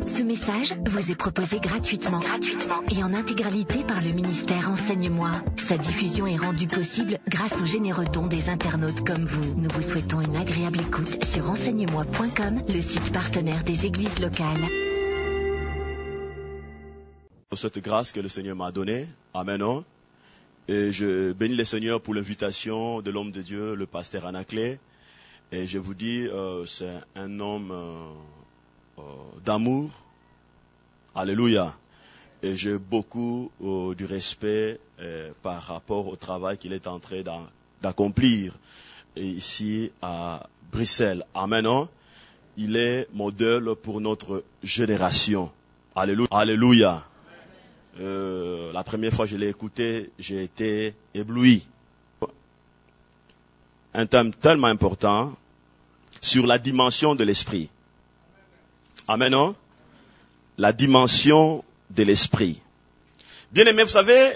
Ce message vous est proposé gratuitement et en intégralité par le ministère Enseigne-moi. Sa diffusion est rendue possible grâce aux généreux dons des internautes comme vous. Nous vous souhaitons une agréable écoute sur enseigne-moi.com, le site partenaire des églises locales. Cette grâce que le Seigneur m'a donnée, amen. Et je bénis le Seigneur pour l'invitation de l'homme de Dieu, le pasteur Anaclet. Et je vous dis, c'est un homme d'amour. Alléluia. Et j'ai beaucoup du respect par rapport au travail qu'il est en train d'accomplir ici à Bruxelles. Amen. Il est modèle pour notre génération. Alléluia. Alléluia. La première fois que je l'ai écouté, j'ai été ébloui. Un thème tellement important sur la dimension de l'esprit. Amen. La dimension de l'esprit. Bien-aimés, vous savez,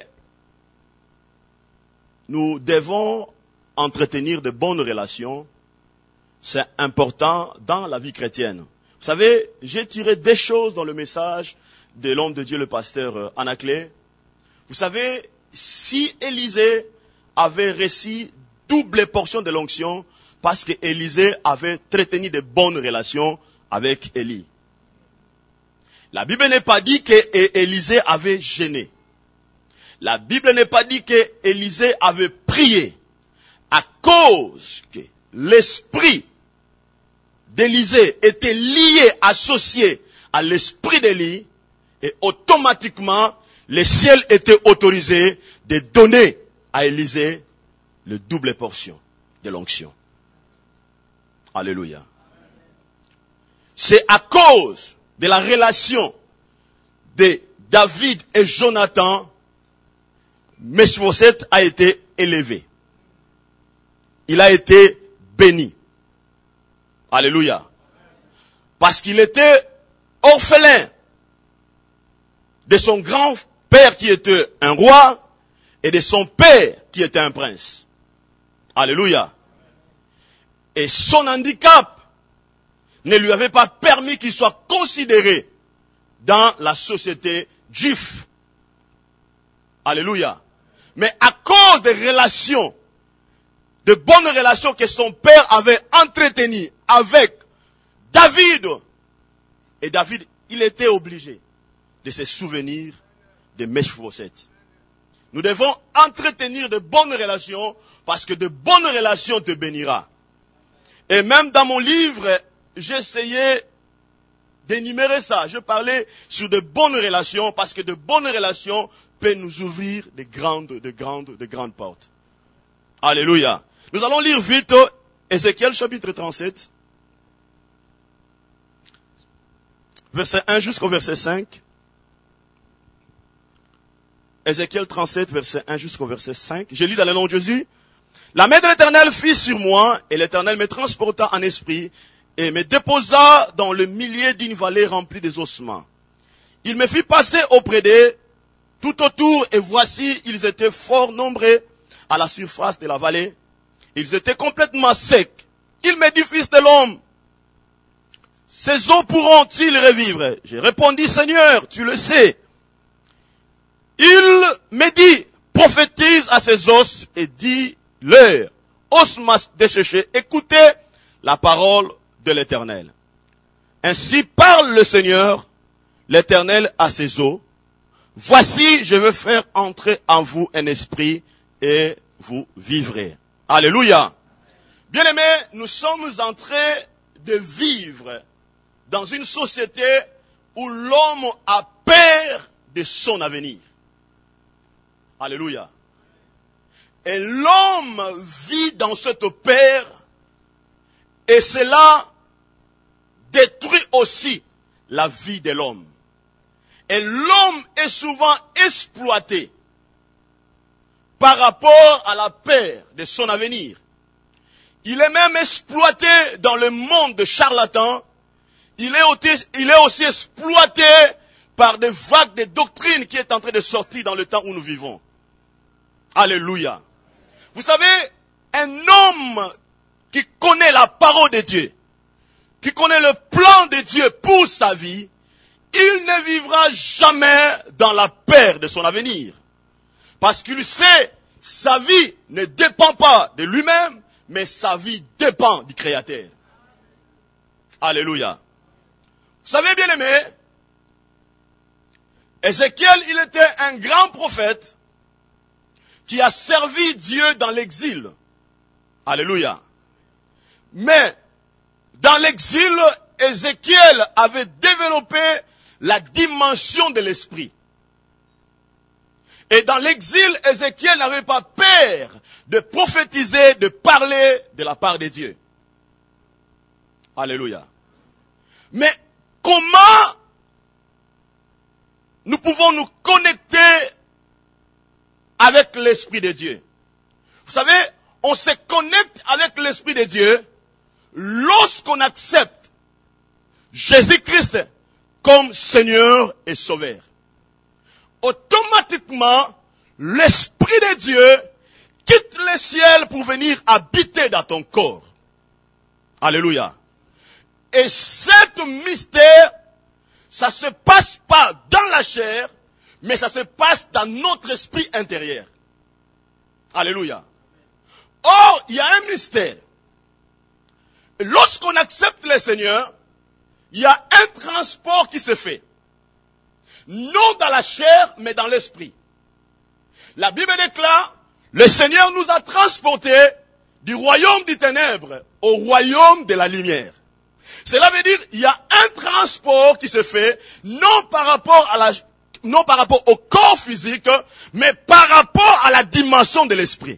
nous devons entretenir de bonnes relations. C'est important dans la vie chrétienne. Vous savez, j'ai tiré des choses dans le message de l'homme de Dieu, le pasteur Anaclet. Vous savez, si Élisée avait reçu double portion de l'onction, parce que Élisée avait entretenu de bonnes relations avec Élie. La Bible n'est pas dit que Élisée avait gêné. La Bible n'est pas dit que Élisée avait prié. À cause que l'esprit d'Élisée était lié, associé à l'esprit d'Élie, et automatiquement, le ciel était autorisé de donner à Élisée le double portion de l'onction. Alléluia. C'est à cause de la relation de David et Jonathan, Mephibosheth a été élevé. Il a été béni. Alléluia. Parce qu'il était orphelin de son grand-père qui était un roi et de son père qui était un prince. Alléluia. Et son handicap ne lui avait pas permis qu'il soit considéré dans la société juive. Alléluia. Mais à cause des relations, de bonnes relations que son père avait entretenues avec David, et David, il était obligé de se souvenir de Mephibosheth. Nous devons entretenir de bonnes relations parce que de bonnes relations te bénira. Et même dans mon livre, j'essayais d'énumérer ça. Je parlais sur de bonnes relations parce que de bonnes relations peuvent nous ouvrir de grandes portes. Alléluia. Nous allons lire vite Ézéchiel chapitre 37, verset 1 jusqu'au verset 5. Ézéchiel 37, verset 1 jusqu'au verset 5. Je lis dans le nom de Jésus. La main de l'Éternel fut sur moi, et l'Éternel me transporta en esprit, et me déposa dans le milieu d'une vallée remplie des ossements. Il me fit passer auprès d'eux, tout autour, et voici, ils étaient fort nombreux à la surface de la vallée. Ils étaient complètement secs. Il me dit, fils de l'homme, ces eaux pourront-ils revivre? J'ai répondu, Seigneur, tu le sais. Il me dit, prophétise à ces os et dis-leur, ossements desséchés, écoutez la parole de l'Éternel. Ainsi parle le Seigneur, l'Éternel à ses eaux. Voici, je veux faire entrer en vous un esprit et vous vivrez. Alléluia. Bien-aimés, nous sommes en train de vivre dans une société où l'homme a peur de son avenir. Alléluia. Et l'homme vit dans cette peur et cela détruit aussi la vie de l'homme. Et l'homme est souvent exploité par rapport à la peur de son avenir. Il est même exploité dans le monde de charlatans. Il est aussi exploité par des vagues de doctrines qui est en train de sortir dans le temps où nous vivons. Alléluia. Vous savez, un homme qui connaît la parole de Dieu, qui connaît le plan de Dieu pour sa vie, il ne vivra jamais dans la peur de son avenir. Parce qu'il sait, sa vie ne dépend pas de lui-même, mais sa vie dépend du Créateur. Alléluia. Vous savez, bien aimé, Ézéchiel, il était un grand prophète qui a servi Dieu dans l'exil. Alléluia. Mais, dans l'exil, Ézéchiel avait développé la dimension de l'esprit. Et dans l'exil, Ézéchiel n'avait pas peur de prophétiser, de parler de la part de Dieu. Alléluia. Mais comment nous pouvons nous connecter avec l'Esprit de Dieu? Vous savez, on se connecte avec l'Esprit de Dieu lorsqu'on accepte Jésus-Christ comme Seigneur et Sauveur. Automatiquement, l'Esprit de Dieu quitte le ciel pour venir habiter dans ton corps. Alléluia. Et cet mystère, ça se passe pas dans la chair, mais ça se passe dans notre esprit intérieur. Alléluia. Or, il y a un mystère. Lorsqu'on accepte le Seigneur, il y a un transport qui se fait. Non dans la chair, mais dans l'esprit. La Bible déclare, le Seigneur nous a transportés du royaume des ténèbres au royaume de la lumière. Cela veut dire, il y a un transport qui se fait, non par rapport au corps physique, mais par rapport à la dimension de l'esprit.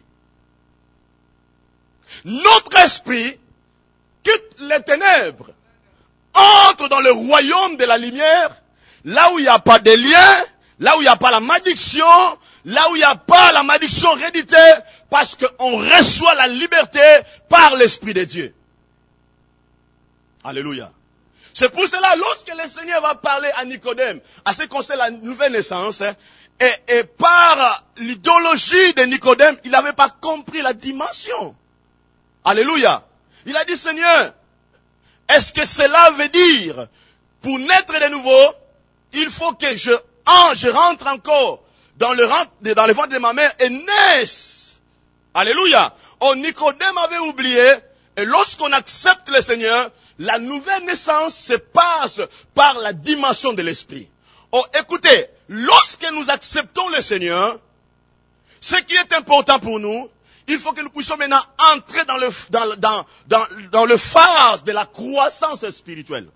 Notre esprit quitte les ténèbres, entre dans le royaume de la lumière, là où il n'y a pas de lien, là où il n'y a pas la malédiction, là où il n'y a pas la malédiction héréditaire, parce qu'on reçoit la liberté par l'Esprit de Dieu. Alléluia. C'est pour cela, lorsque le Seigneur va parler à Nicodème, à ce qui concerne la nouvelle naissance, et par l'idéologie de Nicodème, il n'avait pas compris la dimension. Alléluia. Il a dit, Seigneur, est-ce que cela veut dire, pour naître de nouveau, il faut que je rentre encore dans le ventre de ma mère et naisse. Alléluia. Oh, Nicodème avait oublié, et lorsqu'on accepte le Seigneur, la nouvelle naissance se passe par la dimension de l'esprit. Oh, écoutez, lorsque nous acceptons le Seigneur, ce qui est important pour nous, il faut que nous puissions maintenant entrer dans le phase de la croissance spirituelle.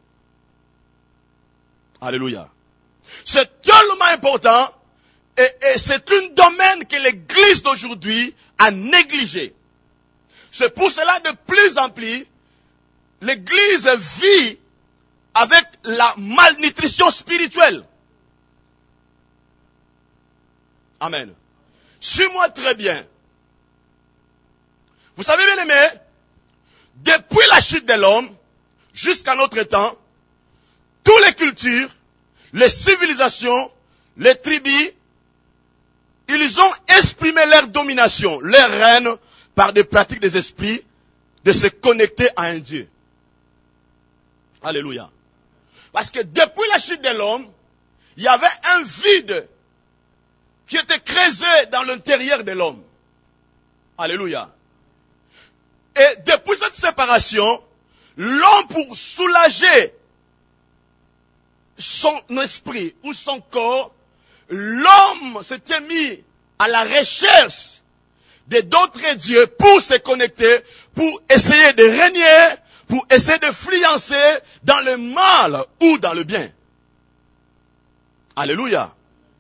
Alléluia. C'est tellement important et c'est un domaine que l'Église d'aujourd'hui a négligé. C'est pour cela de plus en plus, l'Église vit avec la malnutrition spirituelle. Amen. Suis-moi très bien. Vous savez bien aimé, depuis la chute de l'homme jusqu'à notre temps, toutes les cultures, les civilisations, les tribus, ils ont exprimé leur domination, leur règne, par des pratiques des esprits, de se connecter à un Dieu. Alléluia. Parce que depuis la chute de l'homme, il y avait un vide qui était creusé dans l'intérieur de l'homme. Alléluia. Et depuis cette séparation, l'homme, pour soulager son esprit ou son corps, l'homme s'était mis à la recherche d'autres dieux pour se connecter, pour essayer de régner, pour essayer de influencer dans le mal ou dans le bien. Alléluia.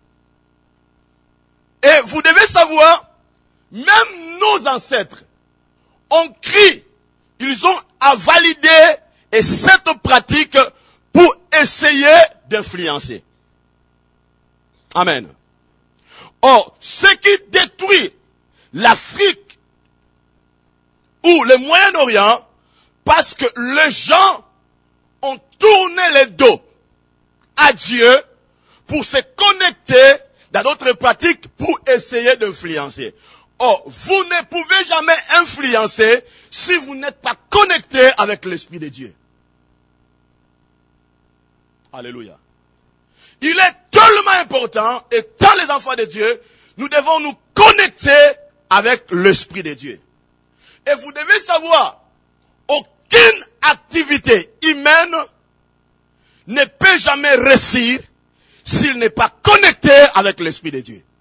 Et vous devez savoir, même nos ancêtres ont cru, ils ont à valider et cette pratique pour essayer d'influencer. Amen. Or, ce qui détruit l'Afrique ou le Moyen-Orient, parce que les gens ont tourné le dos à Dieu pour se connecter dans d'autres pratiques pour essayer d'influencer. Or, vous ne pouvez jamais influencer si vous n'êtes pas connecté avec l'Esprit de Dieu. Alléluia. Il est tellement important, étant les enfants de Dieu, nous devons nous connecter avec l'Esprit de Dieu. Et vous devez savoir, aucune activité humaine ne peut jamais réussir s'il n'est pas connecté avec l'Esprit de Dieu.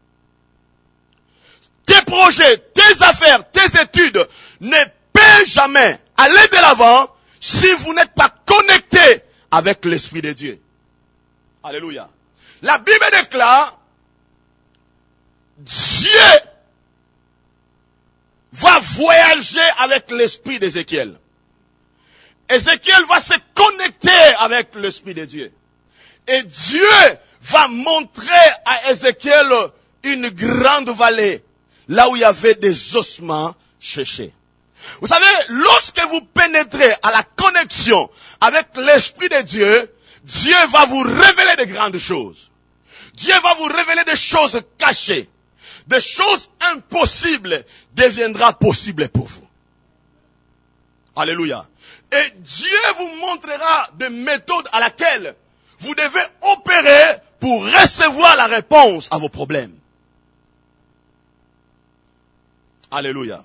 Tes projets, tes affaires, tes études ne peuvent jamais aller de l'avant si vous n'êtes pas connecté avec l'Esprit de Dieu. Alléluia. La Bible déclare, Dieu va voyager avec l'Esprit d'Ézéchiel. Ézéchiel va se connecter avec l'Esprit de Dieu. Et Dieu va montrer à Ézéchiel une grande vallée, là où il y avait des ossements séchés. Vous savez, lorsque vous pénétrez à la connexion avec l'Esprit de Dieu, Dieu va vous révéler de grandes choses. Dieu va vous révéler des choses cachées. Des choses impossibles deviendront possibles pour vous. Alléluia. Et Dieu vous montrera des méthodes à laquelle vous devez opérer pour recevoir la réponse à vos problèmes. Alléluia.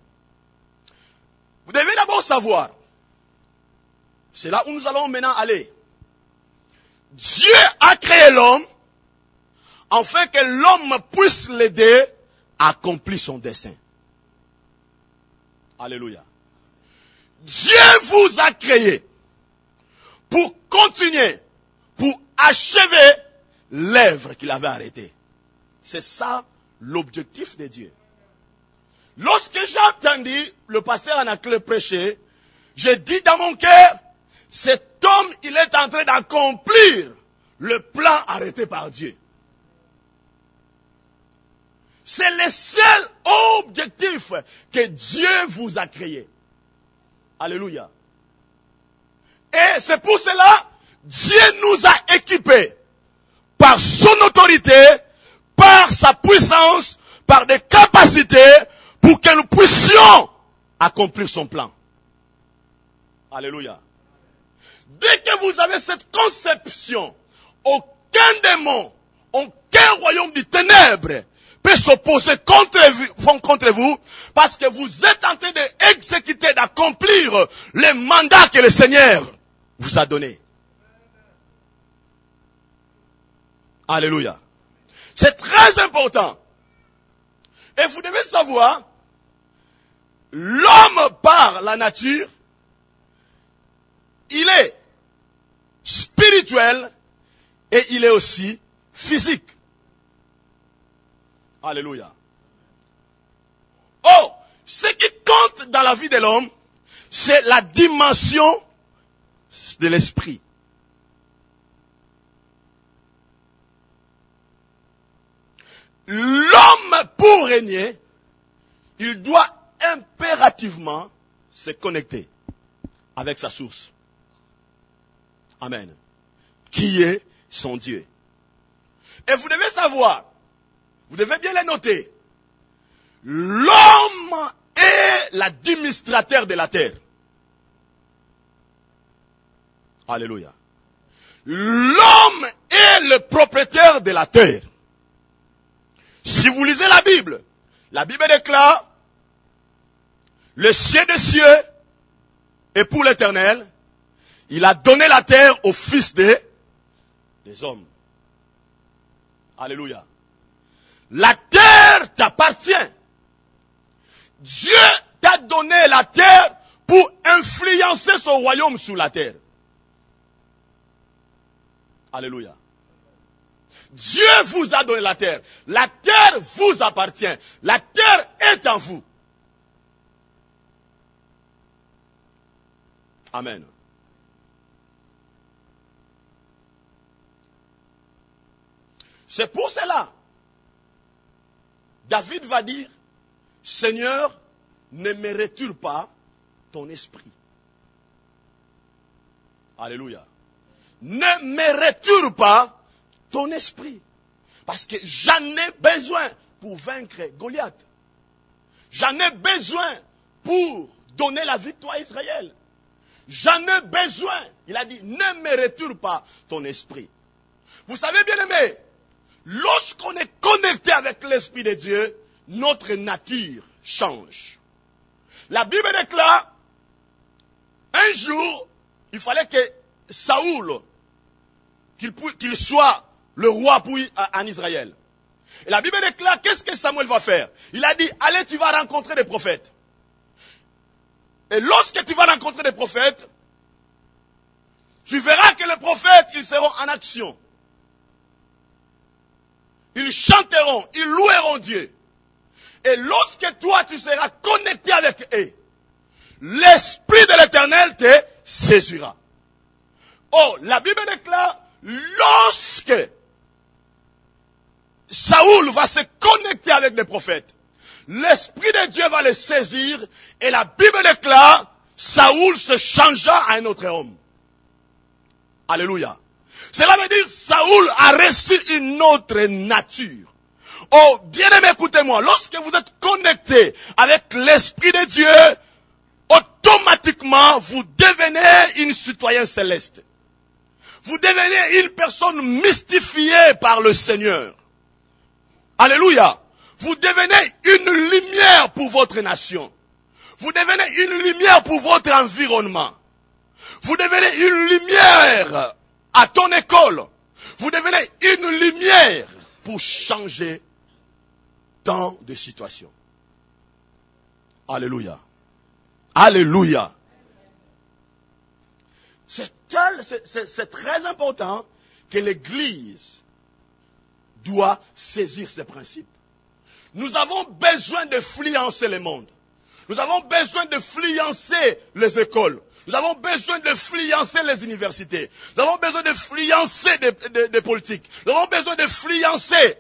Vous devez d'abord savoir, c'est là où nous allons maintenant aller. Dieu a créé l'homme afin que l'homme puisse l'aider à accomplir son dessein. Alléluia. Dieu vous a créé pour continuer, pour achever l'œuvre qu'il avait arrêtée. C'est ça l'objectif de Dieu. Lorsque j'ai entendu le pasteur Anaclet prêcher, j'ai dit dans mon cœur, cet homme, il est en train d'accomplir le plan arrêté par Dieu. C'est le seul objectif que Dieu vous a créé. Alléluia. Et c'est pour cela, Dieu nous a équipés par son autorité, par sa puissance, par des capacités, pour que nous puissions accomplir son plan. Alléluia. Dès que vous avez cette conception, aucun démon, aucun royaume des ténèbres peut s'opposer contre vous, parce que vous êtes en train d'exécuter, d'accomplir le mandat que le Seigneur vous a donné. Alléluia. C'est très important. Et vous devez savoir, l'homme par la nature, il est spirituel et il est aussi physique. Alléluia. Oh, ce qui compte dans la vie de l'homme, c'est la dimension de l'esprit. L'homme, pour régner, il doit impérativement se connecter avec sa source. Amen. Qui est son Dieu. Et vous devez savoir, vous devez bien le noter, l'homme est l'administrateur de la terre. Alléluia. L'homme est le propriétaire de la terre. Si vous lisez la Bible déclare, le ciel des cieux est pour l'Éternel, il a donné la terre aux fils des hommes. Alléluia. La terre t'appartient. Dieu t'a donné la terre pour influencer son royaume sur la terre. Alléluia. Dieu vous a donné la terre. La terre vous appartient. La terre est en vous. Amen. C'est pour cela, David va dire, Seigneur, ne me retire pas ton esprit. Alléluia. Ne me retire pas ton esprit. Parce que j'en ai besoin pour vaincre Goliath. J'en ai besoin pour donner la victoire à Israël. J'en ai besoin. Il a dit, ne me retire pas ton esprit. Vous savez, bien aimé, lorsqu'on est connecté avec l'Esprit de Dieu, notre nature change. La Bible déclare, un jour, il fallait que Saoul, qu'il soit le roi en Israël. Et la Bible déclare, qu'est-ce que Samuel va faire? Il a dit, allez, tu vas rencontrer des prophètes. Et lorsque tu vas rencontrer des prophètes, tu verras que les prophètes, ils seront en action. Ils chanteront, ils loueront Dieu. Et lorsque toi, tu seras connecté avec eux, l'Esprit de l'Éternel te saisira. Oh, la Bible déclare, lorsque Saoul va se connecter avec les prophètes, l'Esprit de Dieu va le saisir, et la Bible déclare, Saoul se changea à un autre homme. Alléluia. Cela veut dire, Saoul a reçu une autre nature. Oh, bien-aimé, écoutez-moi, lorsque vous êtes connecté avec l'Esprit de Dieu, automatiquement, vous devenez une citoyenne céleste. Vous devenez une personne mystifiée par le Seigneur. Alléluia. Vous devenez une lumière pour votre nation. Vous devenez une lumière pour votre environnement. Vous devenez une lumière à ton école. Vous devenez une lumière pour changer tant de situations. Alléluia. Alléluia. C'est très important que l'Église doit saisir ces principes. Nous avons besoin de influencer le monde. Nous avons besoin de influencer les écoles. Nous avons besoin de influencer les universités. Nous avons besoin de influencer des politiques. Nous avons besoin de influencer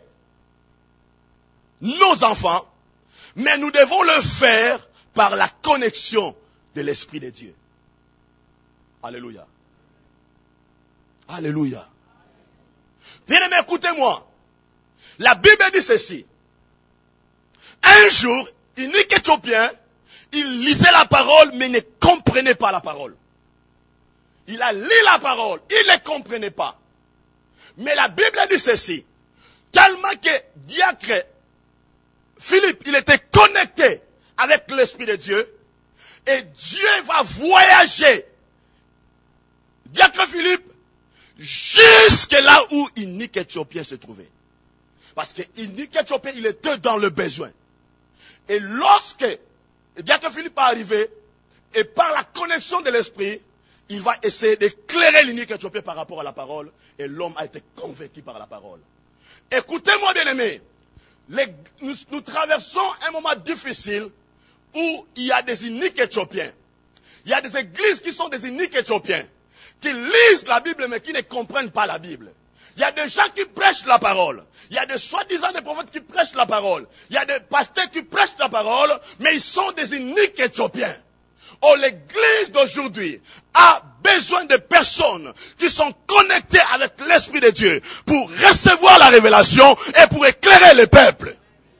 nos enfants. Mais nous devons le faire par la connexion de l'Esprit de Dieu. Alléluia. Alléluia. Bien-aimés, écoutez-moi. La Bible dit ceci. Un jour, unique Éthiopien, il lisait la parole, mais ne comprenait pas la parole. Il a lu la parole, il ne comprenait pas. Mais la Bible dit ceci. Tellement que diacre Philippe, il était connecté avec l'Esprit de Dieu, et Dieu va voyager, diacre Philippe, jusque là où unique Éthiopien se trouvait. Parce que unique Éthiopien, il était dans le besoin. Et lorsque diacre Philippe est arrivé, et par la connexion de l'Esprit, il va essayer d'éclairer l'unique Éthiopien par rapport à la parole, et l'homme a été convaincu par la parole. Écoutez-moi, bien-aimés, nous traversons un moment difficile où il y a des uniques Éthiopiens. Il y a des églises qui sont des uniques Éthiopiens, qui lisent la Bible mais qui ne comprennent pas la Bible. Il y a des gens qui prêchent la parole. Il y a des soi-disant des prophètes qui prêchent la parole. Il y a des pasteurs qui prêchent la parole, mais ils sont des uniques Éthiopiens. Oh, l'église d'aujourd'hui a besoin de personnes qui sont connectées avec l'Esprit de Dieu pour recevoir la révélation et pour éclairer le peuple.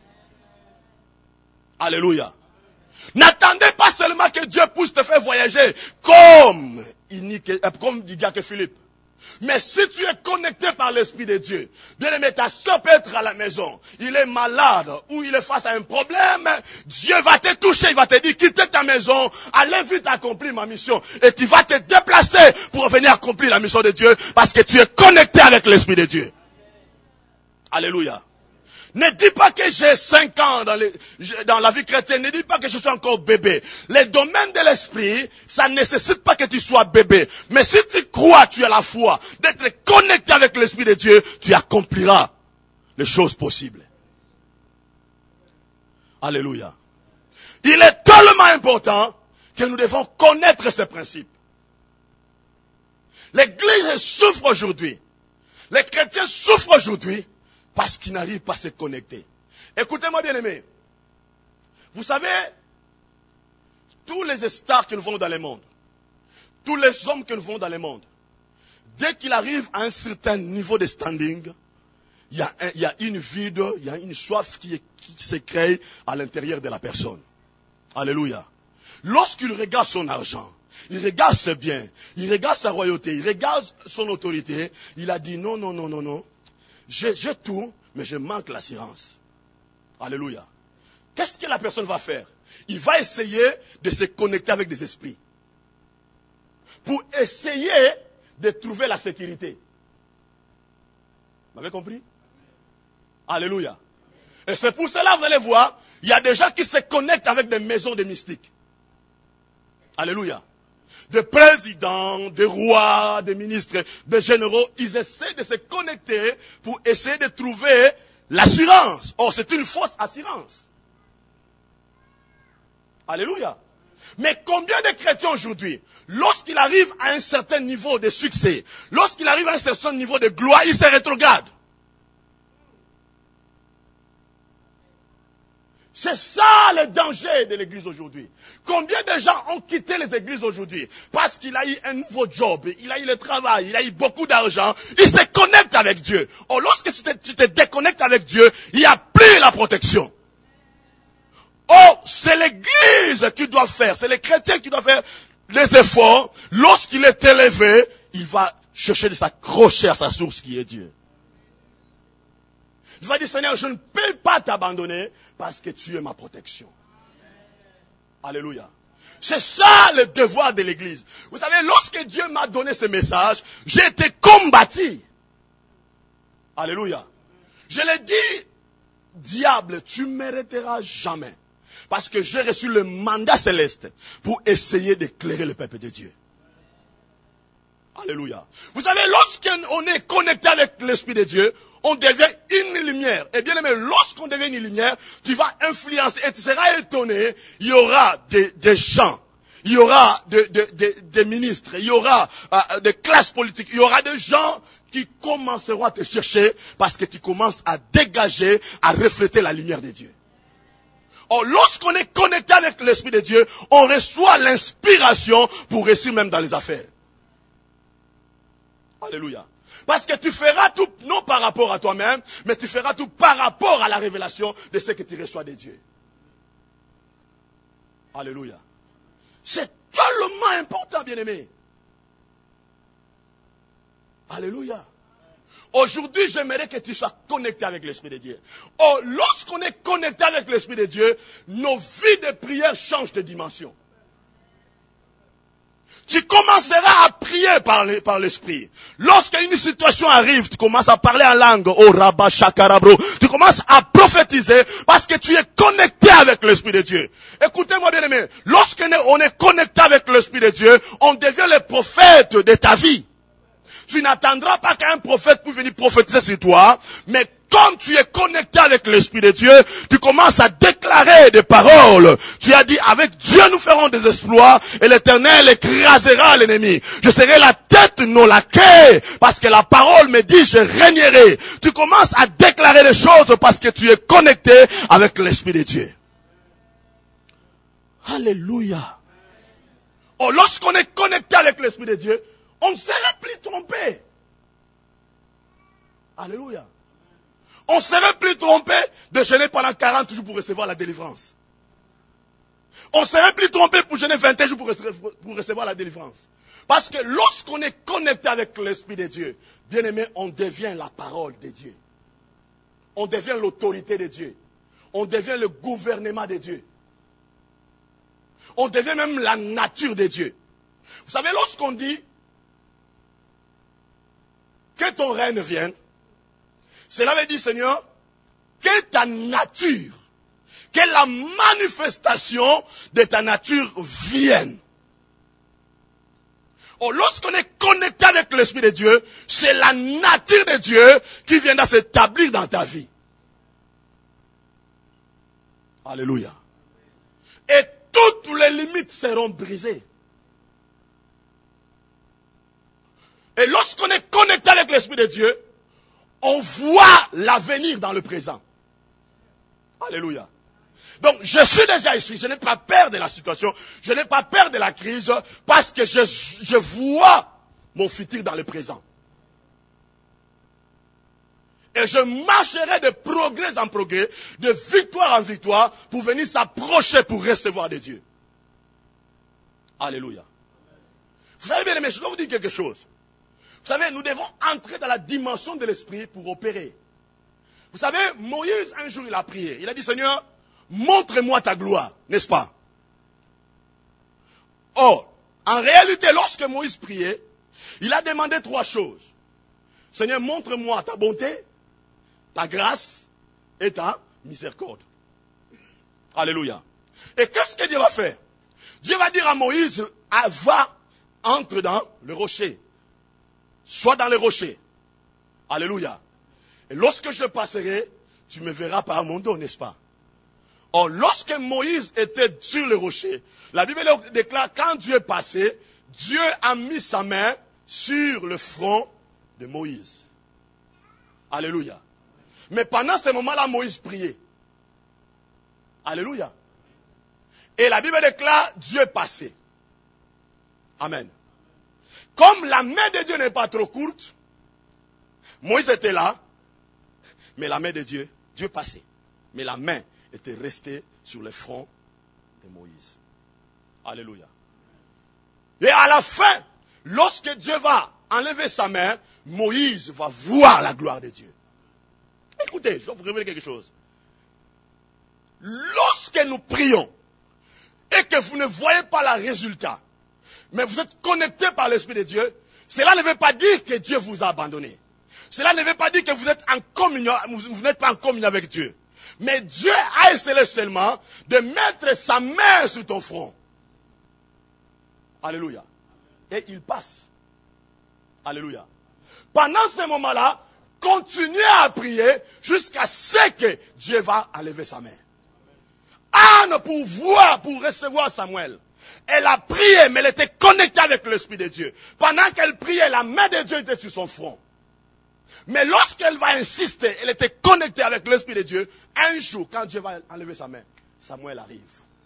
Alléluia. N'attendez pas seulement que Dieu puisse te faire voyager comme dit diacre Philippe. Mais si tu es connecté par l'Esprit de Dieu, bien aimé, ta soeur peut être à la maison, il est malade ou il est face à un problème, Dieu va te toucher, il va te dire quitte ta maison, allez vite accomplir ma mission. Et tu vas te déplacer pour venir accomplir la mission de Dieu parce que tu es connecté avec l'Esprit de Dieu. Alléluia. Ne dis pas que j'ai 5 ans dans la vie chrétienne. Ne dis pas que je suis encore bébé. Les domaines de l'esprit, ça ne nécessite pas que tu sois bébé. Mais si tu crois, tu as la foi d'être connecté avec l'Esprit de Dieu, tu accompliras les choses possibles. Alléluia. Il est tellement important que nous devons connaître ces principes. L'Église souffre aujourd'hui. Les chrétiens souffrent aujourd'hui parce qu'ils n'arrivent pas à se connecter. Écoutez-moi bien aimé. Vous savez, tous les stars que nous voyons dans le monde, tous les hommes que nous voyons dans le monde, dès qu'ils arrivent à un certain niveau de standing, il y a une vide, il y a une soif qui se crée à l'intérieur de la personne. Alléluia. Lorsqu'il regarde son argent, il regarde ses biens, il regarde sa royauté, il regarde son autorité. Il a dit non, non, non, non, non. J'ai tout, mais je manque l'assurance. Alléluia. Qu'est-ce que la personne va faire? Il va essayer de se connecter avec des esprits. Pour essayer de trouver la sécurité. Vous m'avez compris? Alléluia. Et c'est pour cela, vous allez voir, il y a des gens qui se connectent avec des maisons de mystiques. Alléluia. Des présidents, des rois, des ministres, des généraux, ils essaient de se connecter pour essayer de trouver l'assurance. Or, c'est une fausse assurance. Alléluia. Mais combien de chrétiens aujourd'hui, lorsqu'il arrive à un certain niveau de succès, lorsqu'il arrive à un certain niveau de gloire, il se rétrograde. C'est ça le danger de l'église aujourd'hui. Combien de gens ont quitté les églises aujourd'hui parce qu'il a eu un nouveau job, il a eu le travail, il a eu beaucoup d'argent, il se connecte avec Dieu. Or, lorsque tu te déconnectes avec Dieu, il n'y a plus la protection. Oh, c'est l'église qui doit faire, c'est les chrétiens qui doivent faire les efforts. Lorsqu'il est élevé, il va chercher de s'accrocher à sa source qui est Dieu. Il va dire, Seigneur, je ne peux pas t'abandonner parce que tu es ma protection. Alléluia. C'est ça le devoir de l'église. Vous savez, lorsque Dieu m'a donné ce message, j'ai été combattu. Alléluia. Je l'ai dit, diable, tu ne mériteras jamais. Parce que j'ai reçu le mandat céleste pour essayer d'éclairer le peuple de Dieu. Alléluia. Vous savez, lorsqu'on est connecté avec l'Esprit de Dieu, on devient une lumière. Et bien aimé, lorsqu'on devient une lumière, tu vas influencer et tu seras étonné. Il y aura des gens, il y aura des ministres, il y aura des classes politiques, il y aura des gens qui commenceront à te chercher parce que tu commences à dégager, à refléter la lumière de Dieu. Or, lorsqu'on est connecté avec l'Esprit de Dieu, on reçoit l'inspiration pour réussir même dans les affaires. Alléluia. Parce que tu feras tout, non par rapport à toi-même, mais tu feras tout par rapport à la révélation de ce que tu reçois de Dieu. Alléluia. C'est tellement important, bien-aimé. Alléluia. Aujourd'hui, j'aimerais que tu sois connecté avec l'Esprit de Dieu. Or, lorsqu'on est connecté avec l'Esprit de Dieu, nos vies de prière changent de dimension. Tu commenceras à prier par l'Esprit. Lorsqu'une situation arrive, tu commences à parler en langue. Oh, Rabba Shakarabro. Tu commences à prophétiser parce que tu es connecté avec l'Esprit de Dieu. Écoutez-moi bien aimé. Lorsqu'on est connecté avec l'Esprit de Dieu, on devient le prophète de ta vie. Tu n'attendras pas qu'un prophète puisse venir prophétiser sur toi, mais comme tu es connecté avec l'Esprit de Dieu, tu commences à déclarer des paroles. Tu as dit, avec Dieu nous ferons des exploits et l'Éternel écrasera l'ennemi. Je serai la tête, non la queue, parce que la parole me dit, je régnerai. Tu commences à déclarer des choses parce que tu es connecté avec l'Esprit de Dieu. Alléluia. Oh, lorsqu'on est connecté avec l'Esprit de Dieu, on ne serait plus trompé. Alléluia. On ne serait plus trompé de jeûner pendant 40 jours pour recevoir la délivrance. On ne serait plus trompé pour jeûner 21 jours pour recevoir la délivrance. Parce que lorsqu'on est connecté avec l'Esprit de Dieu, bien aimé, on devient la parole de Dieu. On devient l'autorité de Dieu. On devient le gouvernement de Dieu. On devient même la nature de Dieu. Vous savez, lorsqu'on dit que ton règne vienne, cela veut dire, Seigneur, que ta nature, que la manifestation de ta nature vienne. Or, lorsqu'on est connecté avec l'Esprit de Dieu, c'est la nature de Dieu qui viendra s'établir dans ta vie. Alléluia. Et toutes les limites seront brisées. Et lorsqu'on est connecté avec l'Esprit de Dieu, on voit l'avenir dans le présent. Alléluia. Donc, je suis déjà ici. Je n'ai pas peur de la situation. Je n'ai pas peur de la crise parce que je vois mon futur dans le présent. Et je marcherai de progrès en progrès, de victoire en victoire, pour venir s'approcher pour recevoir de Dieu. Alléluia. Vous savez bien aimés, je dois vous dire quelque chose. Vous savez, nous devons entrer dans la dimension de l'esprit pour opérer. Vous savez, Moïse, un jour, il a prié. Il a dit, Seigneur, montre-moi ta gloire, n'est-ce pas? Or, en réalité, lorsque Moïse priait, il a demandé 3 choses. Seigneur, montre-moi ta bonté, ta grâce et ta miséricorde. Alléluia. Et qu'est-ce que Dieu va faire? Dieu va dire à Moïse, va, entre dans le rocher. Sois dans le rocher. Alléluia. Et lorsque je passerai, tu me verras par mon dos, n'est-ce pas? Or, lorsque Moïse était sur le rocher, la Bible déclare, quand Dieu est passé, Dieu a mis sa main sur le front de Moïse. Alléluia. Mais pendant ce moment-là, Moïse priait. Alléluia. Et la Bible déclare, Dieu est passé. Amen. Comme la main de Dieu n'est pas trop courte, Moïse était là, mais la main de Dieu, Dieu passait. Mais la main était restée sur le front de Moïse. Alléluia. Et à la fin, lorsque Dieu va enlever sa main, Moïse va voir la gloire de Dieu. Écoutez, je vais vous révéler quelque chose. Lorsque nous prions et que vous ne voyez pas le résultat, mais vous êtes connecté par l'Esprit de Dieu, cela ne veut pas dire que Dieu vous a abandonné. Cela ne veut pas dire que vous êtes en communion, vous n'êtes pas en communion avec Dieu. Mais Dieu a essayé seulement de mettre sa main sur ton front. Alléluia. Et il passe. Alléluia. Pendant ce moment-là, continuez à prier jusqu'à ce que Dieu va enlever sa main. Anne, pour voir, pour recevoir Samuel, elle a prié, mais elle était connectée avec l'Esprit de Dieu. Pendant qu'elle priait, la main de Dieu était sur son front. Mais lorsqu'elle va insister, elle était connectée avec l'Esprit de Dieu. Un jour, quand Dieu va enlever sa main, Samuel arrive.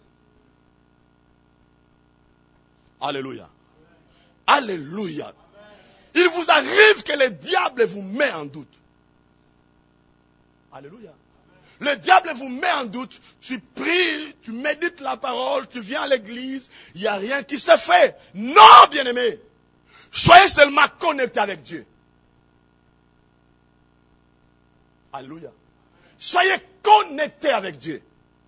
Alléluia. Alléluia. Il vous arrive que le diable vous met en doute. Alléluia. Le diable vous met en doute. Tu pries, tu médites la parole, tu viens à l'église, il n'y a rien qui se fait. Non, bien-aimé. Soyez seulement connectés avec Dieu. Alléluia. Soyez connectés avec Dieu.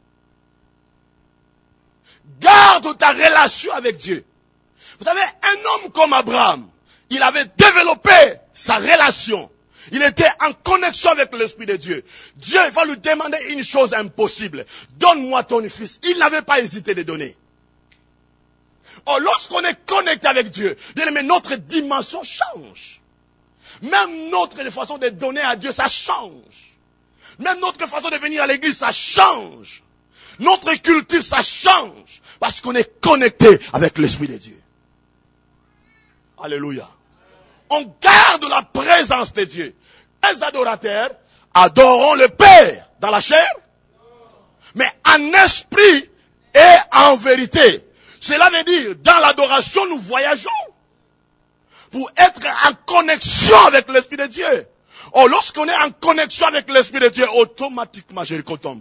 Garde ta relation avec Dieu. Vous savez, un homme comme Abraham, il avait développé sa relation. Il était en connexion avec l'Esprit de Dieu. Dieu va lui demander une chose impossible. Donne-moi ton fils. Il n'avait pas hésité de donner. Or, lorsqu'on est connecté avec Dieu, bien aimé, notre dimension change. Même notre façon de donner à Dieu, ça change. Même notre façon de venir à l'église, ça change. Notre culture, ça change. Parce qu'on est connecté avec l'Esprit de Dieu. Alléluia. On garde la présence de Dieu. Les adorateurs adoreront le Père dans la chair, mais en esprit et en vérité. Cela veut dire, dans l'adoration, nous voyageons pour être en connexion avec l'Esprit de Dieu. Or, lorsqu'on est en connexion avec l'Esprit de Dieu, automatiquement, Jéricho tombe.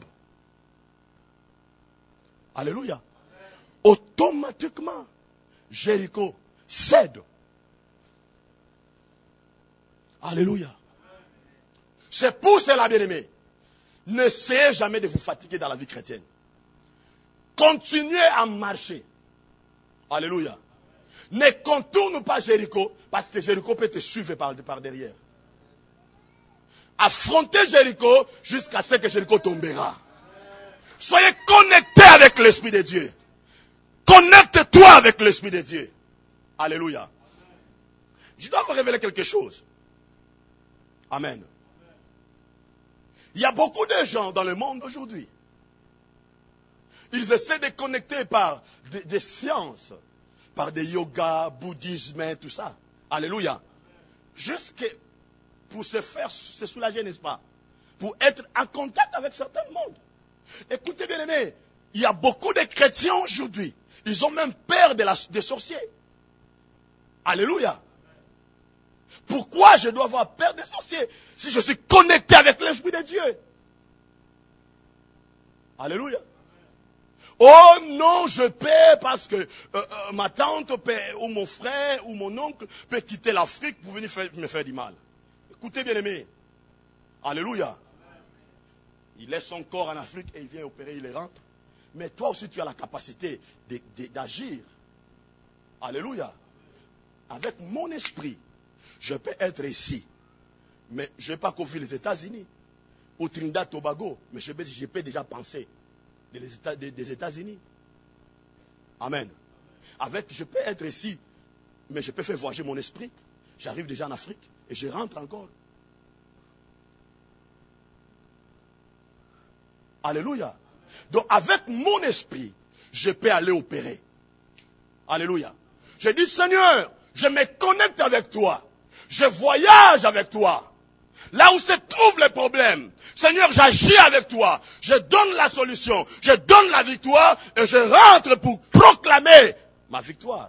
Alléluia. Automatiquement, Jéricho cède. Alléluia. C'est pour cela, bien-aimés, n'essayez jamais de vous fatiguer dans la vie chrétienne. Continuez à marcher. Alléluia. Ne contourne pas Jéricho, parce que Jéricho peut te suivre par derrière. Affrontez Jéricho jusqu'à ce que Jéricho tombera. Soyez connectés avec l'Esprit de Dieu. Connecte-toi avec l'Esprit de Dieu. Alléluia. Je dois vous révéler quelque chose. Amen. Il y a beaucoup de gens dans le monde aujourd'hui. Ils essaient de connecter par des sciences, par des yogas, bouddhisme, tout ça. Alléluia. Jusque pour se faire se soulager, n'est-ce pas? Pour être en contact avec certains mondes. Écoutez bien aimés, il y a beaucoup de chrétiens aujourd'hui. Ils ont même peur des sorciers. Alléluia. Pourquoi je dois avoir peur des sorciers si je suis connecté avec l'Esprit de Dieu? Alléluia. Oh non, je paie parce que ma tante paie, ou mon frère ou mon oncle peut quitter l'Afrique pour venir me faire du mal. Écoutez bien aimé. Alléluia. Il laisse son corps en Afrique et il vient opérer, il rentre. Mais toi aussi tu as la capacité d'agir. Alléluia. Avec mon esprit, je peux être ici. Mais je ne vais pas couvrir les États-Unis. Au Trinidad Tobago. Mais je peux déjà penser des États-Unis. Amen. Je peux être ici. Mais je peux faire voyager mon esprit. J'arrive déjà en Afrique. Et je rentre encore. Alléluia. Donc avec mon esprit, je peux aller opérer. Alléluia. Je dis Seigneur, je me connecte avec toi. Je voyage avec toi. Là où se trouvent les problèmes. Seigneur, j'agis avec toi. Je donne la solution. Je donne la victoire. Et je rentre pour proclamer ma victoire.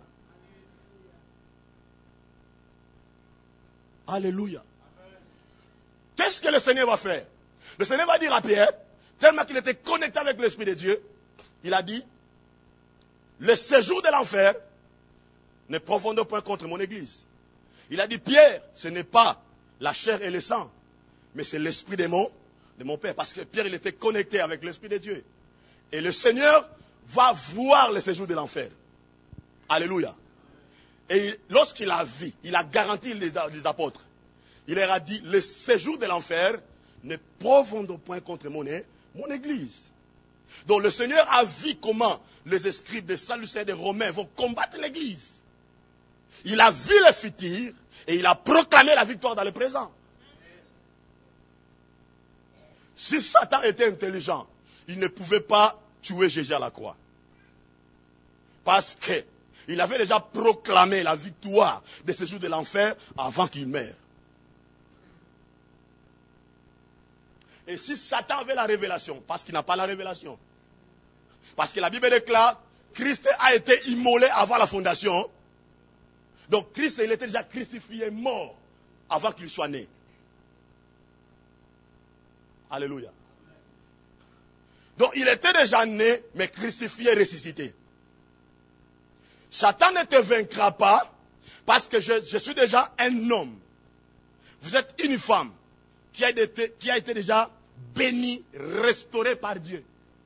Alléluia. Qu'est-ce que le Seigneur va faire? Le Seigneur va dire à Pierre, tellement qu'il était connecté avec l'Esprit de Dieu, il a dit, le séjour de l'enfer ne profonde point contre mon église. Il a dit, Pierre, ce n'est pas la chair et le sang, mais c'est l'Esprit de mon Père. Parce que Pierre, il était connecté avec l'Esprit de Dieu. Et le Seigneur va voir le séjour de l'enfer. Alléluia. Et lorsqu'il a vu, il a garanti les apôtres. Il leur a dit, le séjour de l'enfer ne profonde point contre mon église. Donc le Seigneur a vu comment les scribes des Sadducéens des Romains vont combattre l'église. Il a vu le futur et il a proclamé la victoire dans le présent. Si Satan était intelligent, il ne pouvait pas tuer Jésus à la croix. Parce qu'il avait déjà proclamé la victoire de ce jour de l'enfer avant qu'il meure. Et si Satan avait la révélation, parce qu'il n'a pas la révélation, parce que la Bible déclare, Christ a été immolé avant la fondation. Donc Christ, il était déjà crucifié, mort, avant qu'il soit né. Alléluia. Donc il était déjà né, mais crucifié, ressuscité. Satan ne te vaincra pas, parce que je suis déjà un homme. Vous êtes une femme qui a été déjà bénie, restaurée par Dieu.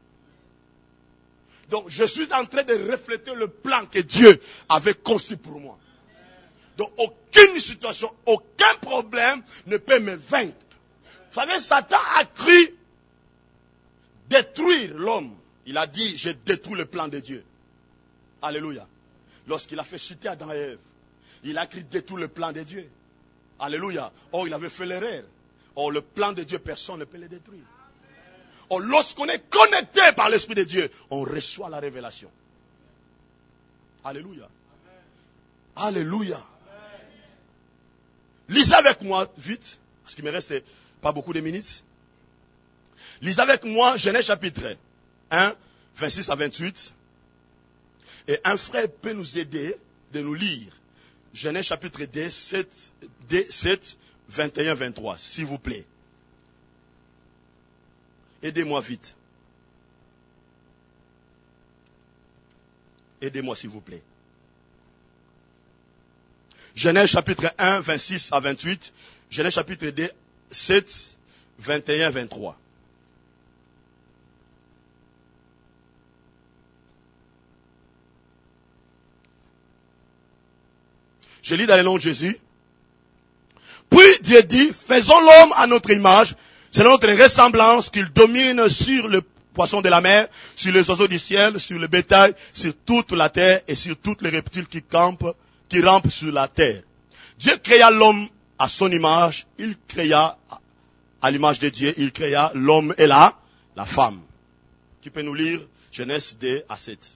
Donc je suis en train de refléter le plan que Dieu avait conçu pour moi. Donc aucune situation, aucun problème ne peut me vaincre. Vous savez, Satan a cru détruire l'homme. Il a dit, je détruis le plan de Dieu. Alléluia. Lorsqu'il a fait chuter Adam et Ève, il a cru détruire le plan de Dieu. Alléluia. Oh, il avait fait l'erreur. Oh, le plan de Dieu, personne ne peut le détruire. Oh, lorsqu'on est connecté par l'Esprit de Dieu, on reçoit la révélation. Alléluia. Alléluia. Lisez avec moi, vite, parce qu'il me reste pas beaucoup de minutes. Lisez avec moi Genèse chapitre 1, 26 à 28. Et un frère peut nous aider de nous lire Genèse chapitre 2, 7, 21, 23, s'il vous plaît. Aidez-moi vite. Aidez-moi s'il vous plaît. Genèse chapitre 1, 26 à 28. Genèse chapitre 2, 7, 21, 23. Je lis dans le nom de Jésus. Puis Dieu dit, faisons l'homme à notre image, selon notre ressemblance, qu'il domine sur le poisson de la mer, sur les oiseaux du ciel, sur le bétail, sur toute la terre et sur tous les reptiles qui rampent sur la terre. Dieu créa l'homme à son image, il créa à l'image de Dieu, il créa l'homme et la femme. Qui peut nous lire Genèse 2 à 7.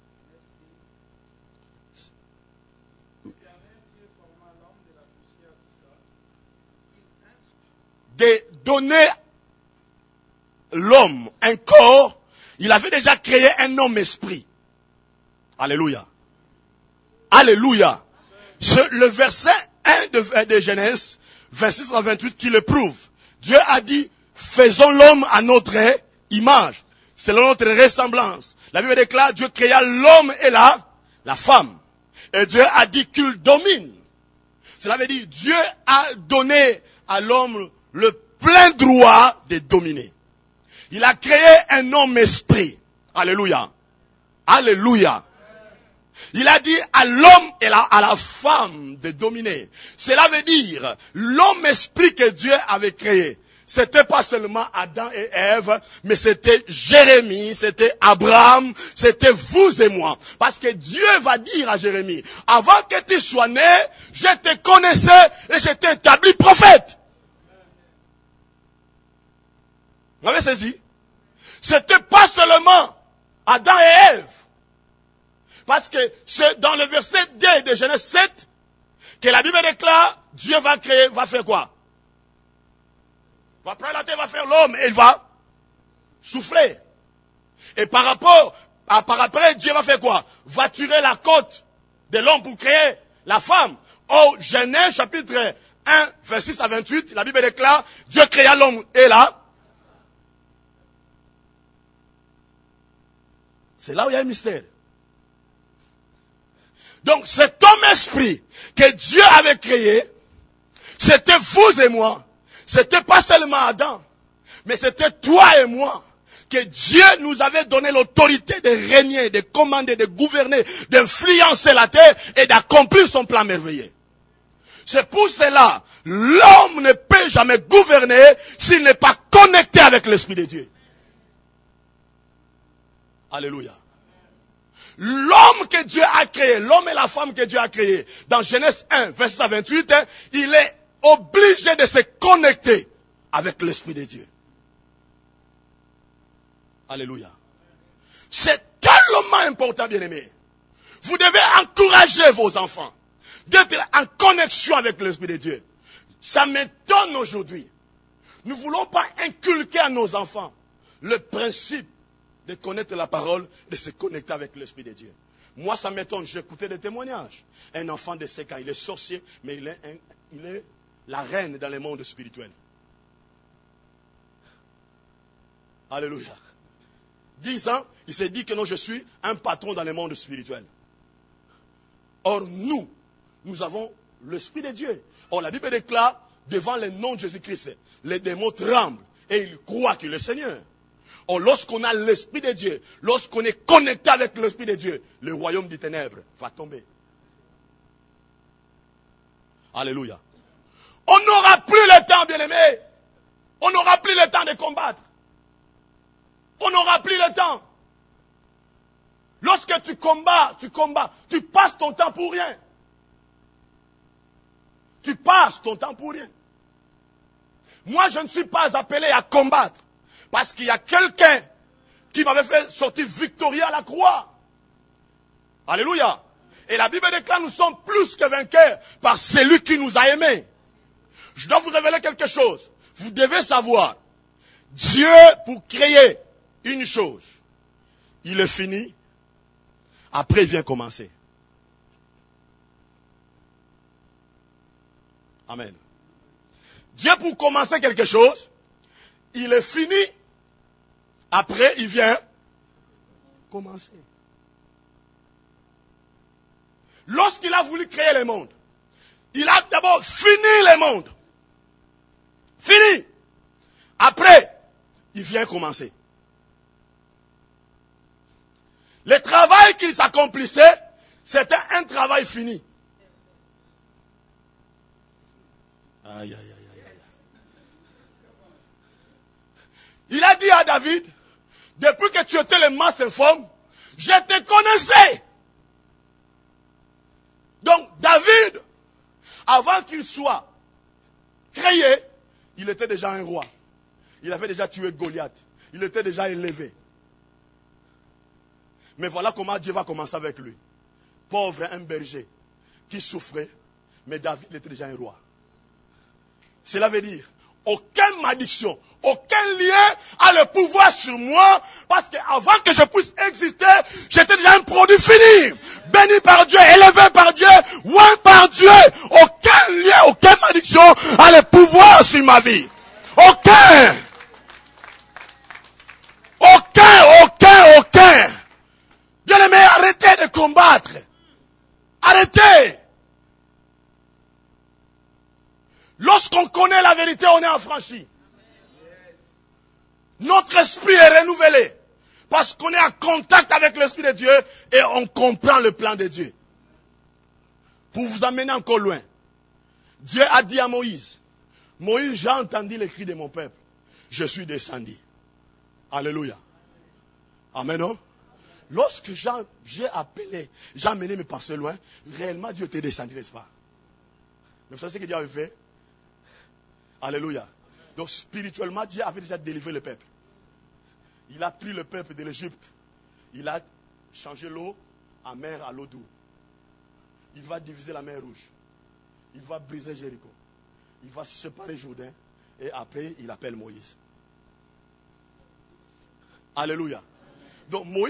De donner l'homme un corps, il avait déjà créé un homme esprit. Alléluia. Alléluia. Le verset 1 de Genèse, 26 à 28, qui le prouve. Dieu a dit, faisons l'homme à notre image, selon notre ressemblance. La Bible déclare, Dieu créa l'homme et la femme. Et Dieu a dit qu'il domine. Cela veut dire, Dieu a donné à l'homme le plein droit de dominer. Il a créé un homme esprit. Alléluia. Alléluia. Il a dit à l'homme et à la femme de dominer. Cela veut dire, l'homme esprit que Dieu avait créé, c'était pas seulement Adam et Ève, mais c'était Jérémie, c'était Abraham, c'était vous et moi. Parce que Dieu va dire à Jérémie, avant que tu sois né, je te connaissais et je t'ai établi prophète. Vous avez saisi? C'était pas seulement Adam et Ève. Parce que c'est dans le verset 2 de Genèse 7 que la Bible déclare, Dieu va créer, va faire quoi? Va prendre la terre, va faire l'homme et il va souffler. Et par après, Dieu va faire quoi? Va tirer la côte de l'homme pour créer la femme. Au Genèse chapitre 1, verset 6 à 28, la Bible déclare, Dieu créa l'homme et là. C'est là où il y a un mystère. Donc cet homme esprit que Dieu avait créé, c'était vous et moi. C'était pas seulement Adam, mais c'était toi et moi. Que Dieu nous avait donné l'autorité de régner, de commander, de gouverner, d'influencer la terre et d'accomplir son plan merveilleux. C'est pour cela, l'homme ne peut jamais gouverner s'il n'est pas connecté avec l'Esprit de Dieu. Alléluia. L'homme que Dieu a créé, l'homme et la femme que Dieu a créé, dans Genèse 1, verset 28, il est obligé de se connecter avec l'Esprit de Dieu. Alléluia. C'est tellement important, bien-aimés. Vous devez encourager vos enfants d'être en connexion avec l'Esprit de Dieu. Ça m'étonne aujourd'hui. Nous ne voulons pas inculquer à nos enfants le principe de connaître la parole, de se connecter avec l'Esprit de Dieu. Moi, ça m'étonne. J'ai écouté des témoignages. Un enfant de 5 ans, il est sorcier, mais il est la reine dans le monde spirituel. Alléluia. 10 ans, il s'est dit que non, je suis un patron dans le monde spirituel. Or, nous avons l'Esprit de Dieu. Or, la Bible déclare, devant le nom de Jésus-Christ, les démons tremblent et ils croient qu'il est le Seigneur. Or, lorsqu'on a l'Esprit de Dieu, lorsqu'on est connecté avec l'Esprit de Dieu, le royaume des ténèbres va tomber. Alléluia. On n'aura plus le temps, bien-aimé. On n'aura plus le temps de combattre. On n'aura plus le temps. Lorsque tu combats, tu passes ton temps pour rien. Tu passes ton temps pour rien. Moi, je ne suis pas appelé à combattre. Parce qu'il y a quelqu'un qui m'avait fait sortir victorieux à la croix. Alléluia. Et la Bible déclare, nous sommes plus que vainqueurs par celui qui nous a aimés. Je dois vous révéler quelque chose. Vous devez savoir, Dieu, pour créer une chose, il est fini, après il vient commencer. Amen. Dieu, pour commencer quelque chose, il est fini, après il vient commencer. Lorsqu'il a voulu créer le monde, il a d'abord fini le monde. Fini. Après, il vient commencer. Le travail qu'il s'accomplissait, c'était un travail fini. Aïe, aïe, aïe, aïe. Il a dit à David, depuis que tu étais le masse informe, je te connaissais. Donc David, avant qu'il soit créé, il était déjà un roi. Il avait déjà tué Goliath. Il était déjà élevé. Mais voilà comment Dieu va commencer avec lui. Pauvre, un berger qui souffrait, mais David était déjà un roi. Cela veut dire, aucune malédiction, aucun lien a le pouvoir sur moi, parce qu'avant que je puisse exister, j'étais déjà un produit fini. Béni par Dieu, élevé par Dieu, oint par Dieu. Aucun lien, aucune malédiction a le pouvoir sur ma vie. Aucun. de combattre. Arrêtez. Lorsqu'on connaît la vérité, on est affranchi. Notre esprit est renouvelé. Parce qu'on est en contact avec l'Esprit de Dieu et on comprend le plan de Dieu. Pour vous amener encore loin, Dieu a dit à Moïse, Moïse, j'ai entendu les cris de mon peuple. Je suis descendu. Alléluia. Amen. Non? Lorsque j'ai appelé, j'ai amené mes pensées loin, réellement Dieu était descendu, n'est-ce pas? Mais vous savez ce que Dieu avait fait? Alléluia. Donc spirituellement, Dieu avait déjà délivré le peuple. Il a pris le peuple de l'Égypte. Il a changé l'eau en mer à l'eau douce. Il va diviser la mer Rouge. Il va briser Jéricho. Il va séparer Jourdain. Et après, il appelle Moïse. Alléluia. Donc Moïse